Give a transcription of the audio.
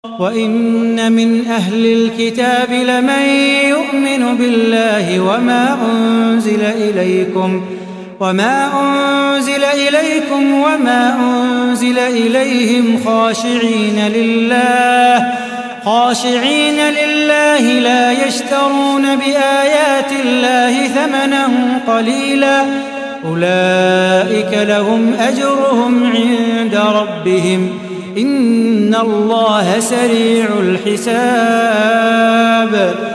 وإن من أهل الكتاب لمن يؤمن بالله وما أنزل إليكم وما أنزل إليهم خاشعين لله لا يشترون بآيات الله ثمنا قليلا أولئك لهم أجرهم عند ربهم إن الله سريع الحساب